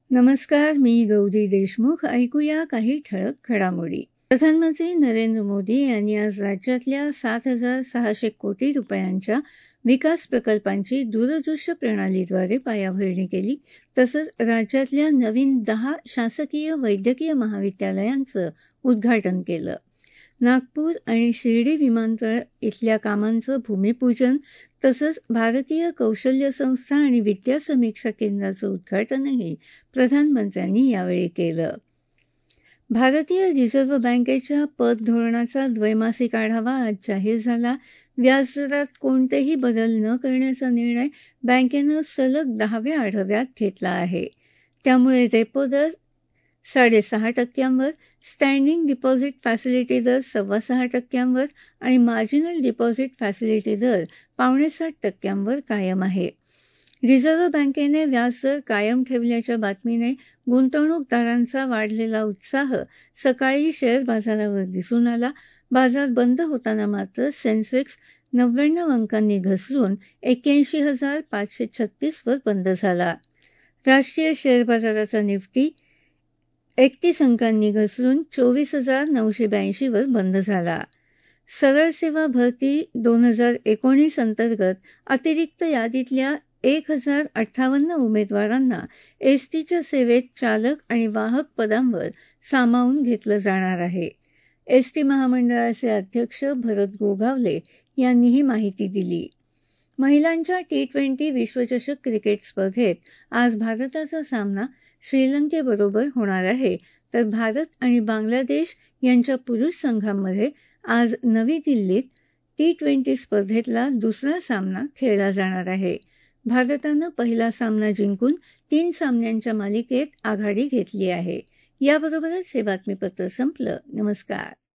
नमस्कार, मी गौरी देशमुख. ऐकूया काही ठळक घडामोडी. प्रधानमंत्री नरेंद्र मोदी यांनी आज राज्यातल्या 7,600 कोटी रुपयांच्या विकास प्रकल्पांची दूरदृश्य प्रणालीद्वारे पायाभरणी केली. तसंच राज्यातल्या नवीन 10 शासकीय वैद्यकीय महाविद्यालयांचं उद्घाटन केलं. नागपूर आणि शिर्डी विमानतळ इथल्या कामांचं भूमिपूजन तसंच भारतीय कौशल्य संस्था आणि विद्या समीक्षा केंद्राचं उद्घाटनही प्रधानमंत्र्यांनी यावेळी केलं. भारतीय रिझर्व्ह बँकेच्या पतधोरणाचा द्वैमासिक आढावा आज जाहीर झाला. व्याजदरात कोणतेही बदल न करण्याचा निर्णय बँकेनं सलग 10व्या आढाव्यात घेतला आहे. त्यामुळे रेपो दर 6.5% स्टँडिंग डिपॉझिट फॅसिलिटी दर 6.25% आणि मार्जिनल डिपॉझिट फॅसिलिटी दर 7.5% कायम आहे. रिझर्व्ह बँकेने व्याजदर कायम ठेवल्याच्या बातमीने गुंतवणूकदारांचा वाढलेला उत्साह सकाळी शेअर बाजारावर दिसून आला. बाजार बंद होताना मात्र सेन्सेक्स 99 अंकांनी घसरून 81,536 वर बंद झाला. राष्ट्रीय शेअर बाजाराचा निफ्टी 31 अंकांनी घसरून 24,982 वर बंद झाला. सरळ सेवा भरती 2019 अंतर्गत अतिरिक्त यादीतल्या 1,058 उमेदवारांना एसटीच्या सेवेत चालक आणि वाहक पदांवर सामावून घेतलं जाणार आहे. एसटी महामंडळाचे अध्यक्ष भरत गोगावले यांनी ही माहिती दिली. महिलांच्या T20 विश्वचषक क्रिकेट स्पर्धेत आज भारताचा सामना श्रीलंकेबरोबर होणार आहे, तर भारत आणि बांगलादेश यांच्या पुरुष संघांमध्ये आज नवी दिल्लीत T20 स्पर्धेतला दुसरा सामना खेळला जाणार आहे. भारतानं पहिला सामना जिंकून 3 सामन्यांच्या मालिकेत आघाडी घेतली आहे. याबरोबरच हे बातमीपत्र संपलं. नमस्कार.